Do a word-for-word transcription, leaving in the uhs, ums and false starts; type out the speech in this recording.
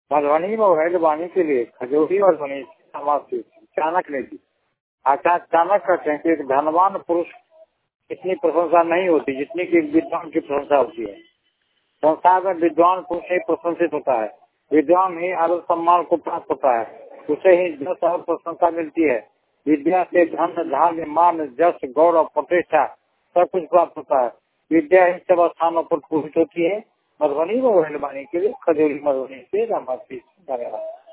मधुबनी में वैध वाणी के लिए खजूरी मधुबनी समाज से चाणक्य ने दी। आचार्य चाणक्य कहते हैं कि एक धनवान पुरुष इतनी प्रशंसा नहीं होती जितनी कि विद्वान की प्रशंसा होती है। संसार में विद्वान पुरुष ही प्रशंसित होता है, विद्वान ही आदर सम्मान को प्राप्त होता है, उसे ही जस और प्रशंसा मिलती है। विद्या से धन धान्य मान जस गौरव प्रतिष्ठा सब कुछ प्राप्त होता है। विद्या ही सब स्थानों पर पूजित होती है। मधुबनी में वैध वाणी के लिए खजूरी मधुबनी से धन्यवाद।